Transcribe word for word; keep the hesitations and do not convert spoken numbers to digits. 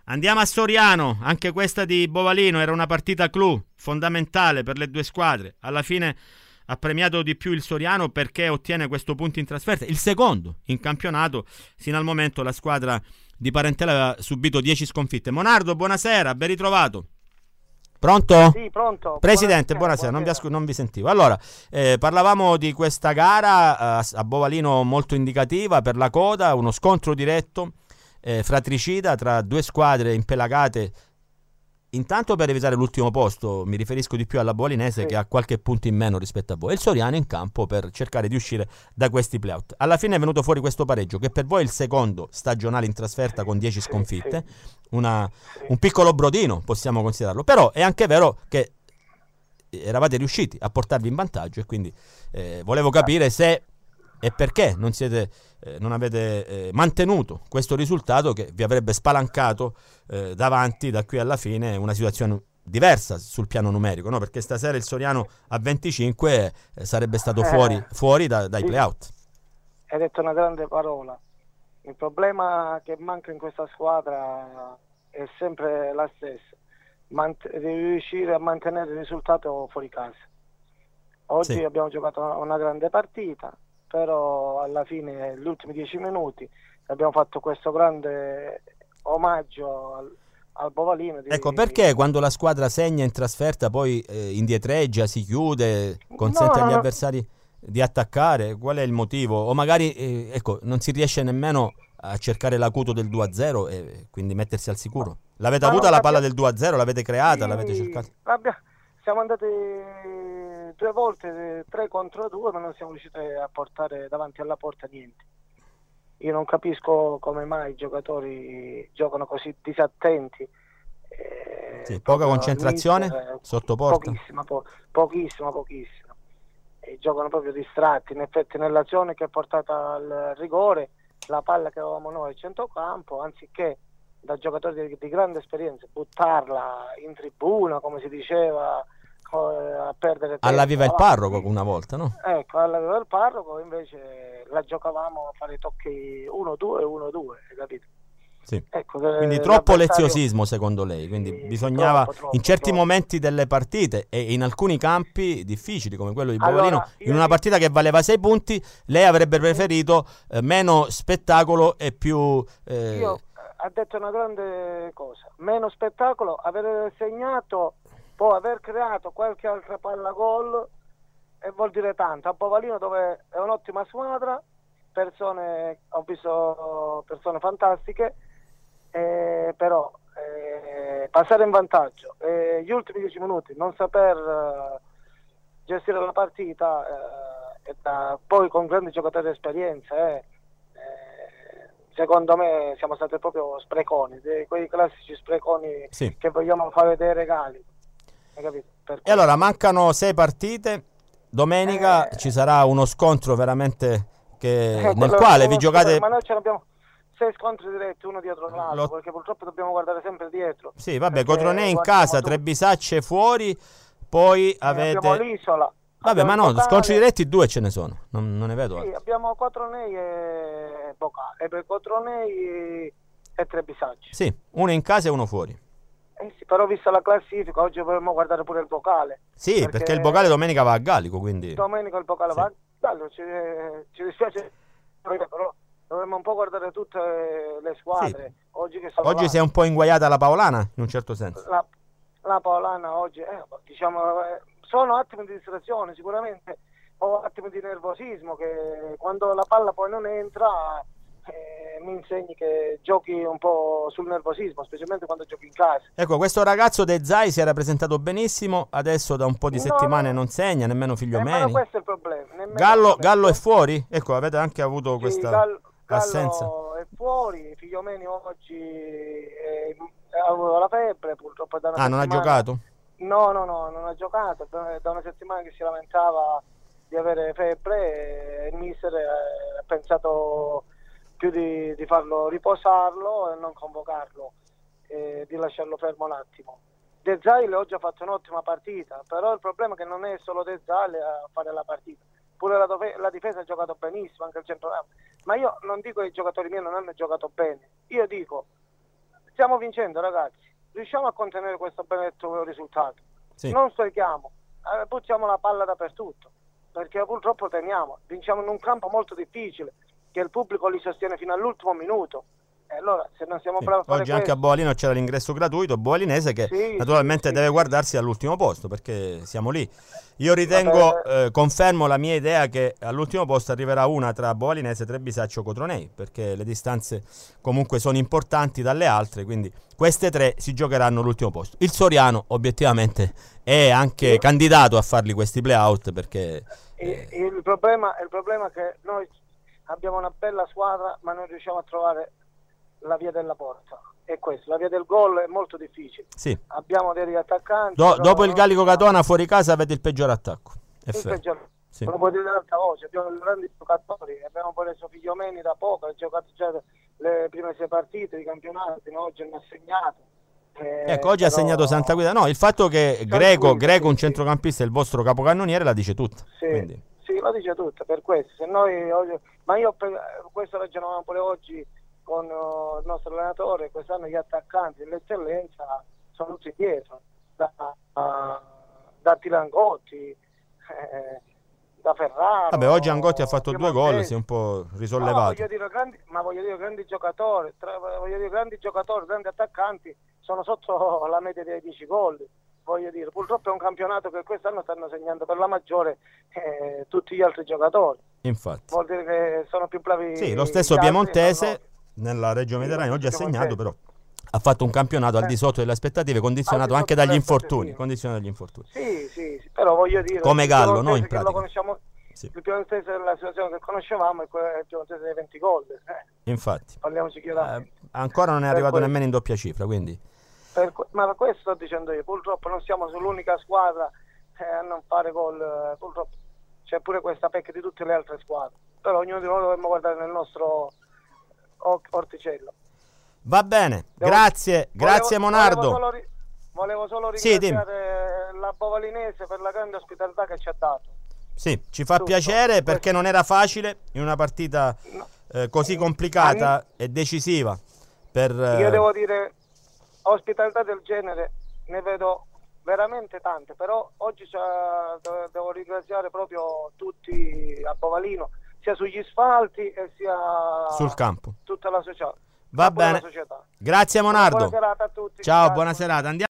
Andiamo a Soriano, anche questa di Bovalino era una partita clou, fondamentale per le due squadre. Alla fine ha premiato di più il Soriano perché ottiene questo punto in trasferta, il secondo in campionato. Sino al momento la squadra di Parentela aveva subito dieci sconfitte. Monardo, buonasera, ben ritrovato. Pronto? Sì, pronto. Presidente, buonasera, buonasera. Non, vi ascol- non vi sentivo. Allora, eh, parlavamo di questa gara eh, a Bovalino molto indicativa per la coda, uno scontro diretto, eh, fratricida tra due squadre impelagate. Intanto per evitare l'ultimo posto, mi riferisco di più alla Bovalinese, sì, che ha qualche punto in meno rispetto a voi, e il Soriano in campo per cercare di uscire da questi playout. Alla fine è venuto fuori questo pareggio, che per voi è il secondo stagionale in trasferta con dieci sconfitte, una, un piccolo brodino possiamo considerarlo, però è anche vero che eravate riusciti a portarvi in vantaggio, e quindi eh, volevo capire se e perché non siete eh, non avete eh, mantenuto questo risultato che vi avrebbe spalancato eh, davanti da qui alla fine una situazione diversa sul piano numerico, no? Perché stasera il Soriano a venticinque eh, sarebbe stato fuori, eh, fuori da, dai sì, playout. Hai detto una grande parola. Il problema che manca in questa squadra è sempre la stessa, Mant- devi riuscire a mantenere il risultato fuori casa. Oggi Sì. abbiamo giocato una grande partita, però alla fine, gli ultimi dieci minuti, abbiamo fatto questo grande omaggio al, al Bovalino. Di... Ecco, perché quando la squadra segna in trasferta poi eh, indietreggia, si chiude, consente no, agli no, avversari di attaccare? Qual è il motivo? O magari eh, ecco, non si riesce nemmeno a cercare l'acuto del due a zero e quindi mettersi al sicuro? L'avete ma avuta non la palla l'abbia- del due a zero? L'avete creata? L'avete sì, cercata? l'abbia- siamo andati due volte, tre contro due, ma non siamo riusciti a portare davanti alla porta niente. Io non capisco come mai i giocatori giocano così disattenti. Eh, Sì, poca proprio il concentrazione mister, sotto porta? pochissima, po- pochissima, pochissima. E giocano proprio distratti. In effetti nell'azione che è portata al rigore, la palla che avevamo noi al centrocampo, anziché da giocatori di, di grande esperienza buttarla in tribuna, come si diceva, a perdere tempo. Alla viva il avanti. parroco una volta, no? Ecco, alla viva il parroco invece la giocavamo a fare tocchi uno due uno due, hai capito? Sì. Ecco, Quindi troppo l'avversario... leziosismo secondo lei, quindi Sì, bisognava troppo, troppo, in certi troppo. momenti delle partite e in alcuni campi difficili come quello di Bovalino, Allora, in io una ti- partita che valeva sei punti, lei avrebbe preferito eh, meno spettacolo e più... eh, io ha detto una grande cosa, meno spettacolo, aver segnato, poi aver creato qualche altra palla gol, e vuol dire tanto. A Bovalino, dove è un'ottima squadra, persone, ho visto persone fantastiche, eh, però eh, passare in vantaggio e gli ultimi dieci minuti non saper eh, gestire la partita, eh, e da, poi con grandi giocatori di esperienza, eh, eh, secondo me siamo stati proprio spreconi, dei, quei classici spreconi sì. che vogliamo fare dei regali, hai capito? Per E allora questo. mancano sei partite, domenica Eh, ci sarà uno scontro veramente che, eh, nel quello, quale vi uno scontro- giocate... ma noi ce l'abbiamo sei scontri diretti uno dietro l'altro, Lo, perché purtroppo dobbiamo guardare sempre dietro, sì, vabbè, Cotronè perché in guardiamo casa, tutto. Trebisacce fuori, poi Eh, abbiamo avete... l'Isola, Vabbè, abbiamo ma il no, scontri Bocale, diretti due ce ne sono, non, non ne vedo sì, altri. abbiamo Quattronei e Bocale, e per Quattronei e Trebisacci. Sì, uno in casa e uno fuori. Eh sì, però vista la classifica, oggi dovremmo guardare pure il Bocale, Sì, perché il Bocale perché domenica va a Gallico, quindi... domenica il Bocale Sì. va, bello, ci, ci dispiace, però dovremmo un po' guardare tutte le Sì. squadre, oggi che sono Oggi là. si è un po' inguaiata la Paolana, in un certo senso. La, la Paolana oggi, eh, diciamo, eh, sono attimi di distrazione sicuramente, o attimi di nervosismo, che quando la palla poi non entra, eh, mi insegni che giochi un po' sul nervosismo, specialmente quando giochi in casa. Ecco, questo ragazzo De Zai si era presentato benissimo, adesso da un po' di No, settimane no, non segna, nemmeno eh, ma no, Figliomeni. questo è il problema. Nemmeno, Gallo, vabbè, Gallo è io, fuori? Ecco, avete anche avuto sì, questa Gallo, assenza. Gallo è fuori, Figliomeni oggi eh, ha avuto la febbre, purtroppo da una Ah, non ha settimana. giocato? No, no, no, non ha giocato, da da una settimana che si lamentava di avere febbre, e il mister eh, ha pensato più di, di farlo riposarlo e non convocarlo, e di lasciarlo fermo un attimo. De Zai oggi ha fatto un'ottima partita, però il problema è che non è solo De Zai a fare la partita, pure la, dove- la difesa ha giocato benissimo, anche il centrocampo, ma io non dico che i giocatori miei non hanno giocato bene, io dico stiamo vincendo, ragazzi, riusciamo a contenere questo benedetto risultato, sì. non sprechiamo, eh, buttiamo la palla dappertutto, perché purtroppo teniamo, vinciamo in un campo molto difficile, che il pubblico li sostiene fino all'ultimo minuto. E allora, se non siamo sì. bravi a fare Oggi questo... anche a Bovalino c'era l'ingresso gratuito, Bovalinese, che sì, naturalmente sì, deve sì, guardarsi all'ultimo posto, perché siamo lì. Io ritengo, eh, confermo la mia idea che all'ultimo posto arriverà una tra Bovalinese, Trebisaccio, Cotronei, perché le distanze comunque sono importanti dalle altre, quindi queste tre si giocheranno l'ultimo posto. Il Soriano obiettivamente è anche sì. candidato a farli questi play-out, perché... Eh... Il, il, problema, il problema è che noi abbiamo una bella squadra, ma non riusciamo a trovare la via della porta. È questo, la via del gol è molto difficile. Sì. Abbiamo degli attaccanti. Do, dopo il Gallico Catona fuori casa avete il peggior attacco. È il peggior. Sì. Non può dire l'altra voce, abbiamo dei grandi giocatori, abbiamo preso Figliomeni da poco, ha giocato già le prime sei partite di campionato, oggi hanno assegnato. Eh, ecco, oggi però... ha segnato Santa Guida. No, il fatto che Greco, Guida, Greco sì, un centrocampista, è il vostro capocannoniere, la dice tutta. Sì, quindi. sì, lo dice tutta, per questo. Se noi oggi... Ma io questo ragionavamo pure oggi con uh, il nostro allenatore, quest'anno gli attaccanti dell'eccellenza sono tutti dietro, da, uh, da Tilangotti, eh, da Ferraro. Vabbè, oggi Angotti ha fatto due gol, si è un po' risollevato. No, voglio dire, grandi, ma voglio dire grandi giocatori, tra, voglio dire grandi giocatori, grandi attaccanti sono sotto la media dei dieci gol. Voglio dire, purtroppo è un campionato che quest'anno stanno segnando per la maggiore eh, tutti gli altri giocatori. Infatti. Vuol dire che sono più bravi. Sì, lo stesso Piemontese nella Reggio Mediterranea oggi ha segnato, però ha fatto un campionato al di sotto delle aspettative, condizionato anche dagli infortuni, condizionato dagli infortuni. Sì, sì, sì, però voglio dire, come Gallo, no, in pratica. Lo conosciamo, sì. Il Piemontese è la situazione che conoscevamo è il Piemontese dei venti gol. Eh. Infatti. Parliamoci chiaramente. Eh, ancora non è per arrivato questo. nemmeno in doppia cifra, quindi. Per, ma per questo sto dicendo io, purtroppo non siamo sull'unica squadra eh, a non fare gol, eh, purtroppo c'è pure questa pecca di tutte le altre squadre, però ognuno di noi dovremmo guardare nel nostro orticello. Va bene, Devo... grazie, volevo, grazie Monardo. Volevo solo, ri... volevo solo ringraziare sì, la Bovalinese per la grande ospitalità che ci ha dato. Sì, ci fa Tutto. piacere perché non era facile in una partita no. eh, così complicata Anni... e decisiva. Per, eh... Io devo dire, ospitalità del genere ne vedo veramente tante, però oggi devo ringraziare proprio tutti a Bovalino, sia sugli spalti e sia sul campo, tutta la società. Va bene, grazie Monardo. Buona serata a tutti. Ciao, grazie. Buona serata. Andiamo